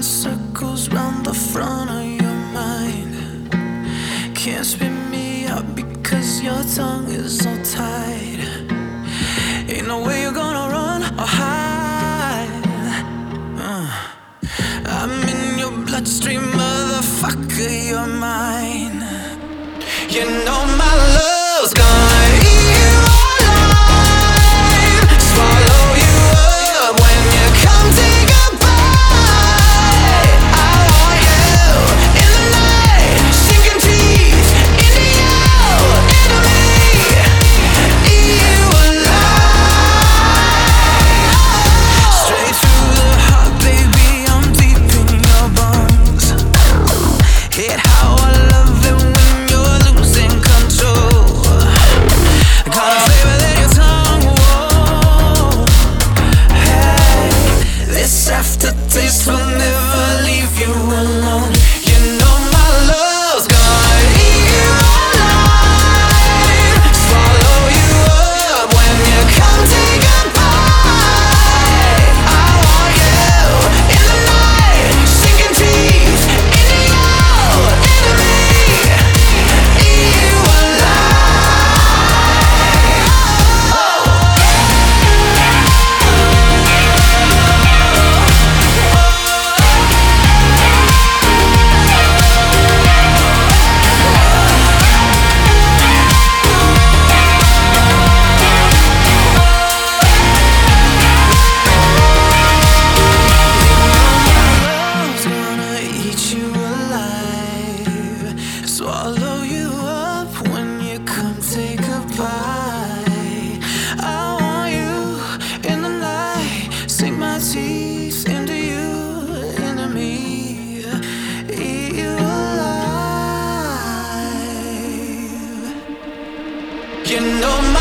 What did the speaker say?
run circles round the front of your mind. Can't spit me out because your tongue is so tight. Ain't no way you're gonna run or hide. I'm in your bloodstream, motherfucker, you're mine. You know my love's gonna eat you alive, swallow you up when you come take a bite. I want you in the night, sinking teeth into you, into me, eat you alive. Straight through the heart, baby, I'm deep in your bones. Hit how I love it when you're losing control. The kind of flavor that your tongue, whoa. Hey, this aftertaste will never leave you alone. You know my love's gonna eat you alive, swallow you up when you come take a bite. I want you in the night, sinking teeth into you, into me, eat you Love's gonna eat you alive, swallow you up when you come take a bite. I want you in the night, sink my teeth into you, into me, eat you alive. You know